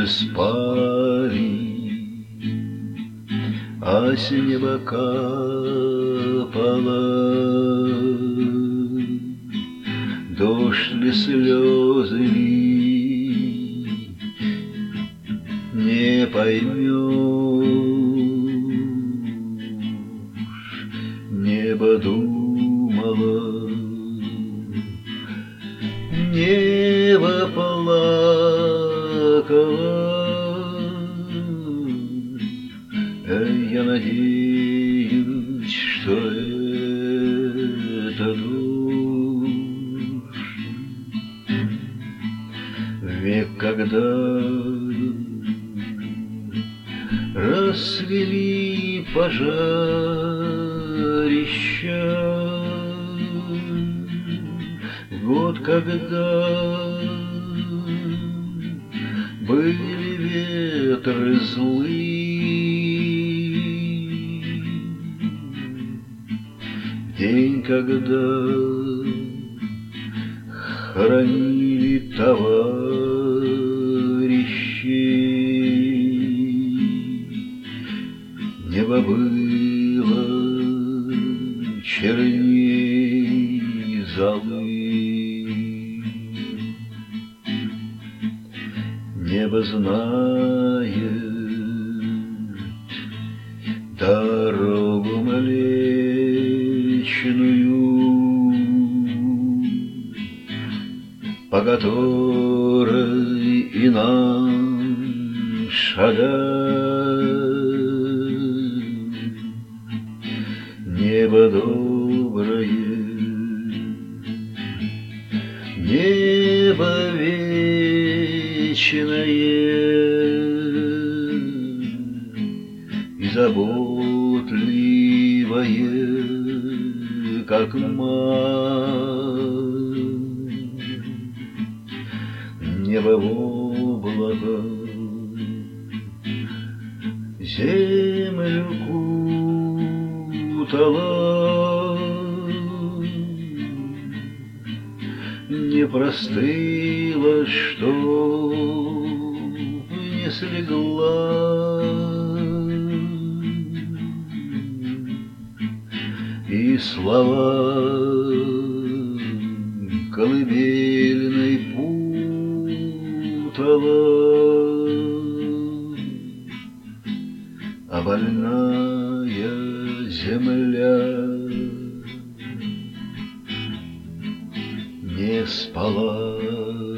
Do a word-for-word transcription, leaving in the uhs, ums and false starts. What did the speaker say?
птицы спали, а с неба капала, дождь ли, слезы ли, не поймешь. Небо думало, небо плакало, я надеюсь, что это дождь. Век, когда расцвели пожарища, год, когда были ветры злые, день, когда хоронили товарищей, небо было черней золы. Небо знает дорогу Млечную, по которой и нам шагать. Небо доброе, небо вечное, и заботливое, как мать. Небо в облако землю кутало, не простыла, чтоб не слегла, и слова колыбельной путала, а больная земля не спала.